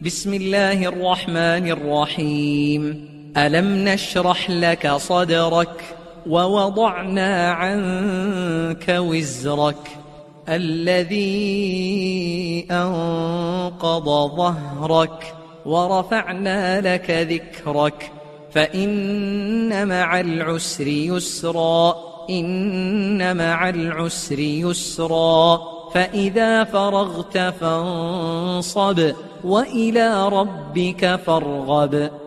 بسم الله الرحمن الرحيم. ألم نشرح لك صدرك ووضعنا عنك وزرك الذي أنقض ظهرك ورفعنا لك ذكرك فإن مع العسر يسرا إن مع العسر يسرا فإذا فرغت فانصب وإلى ربك فارغب.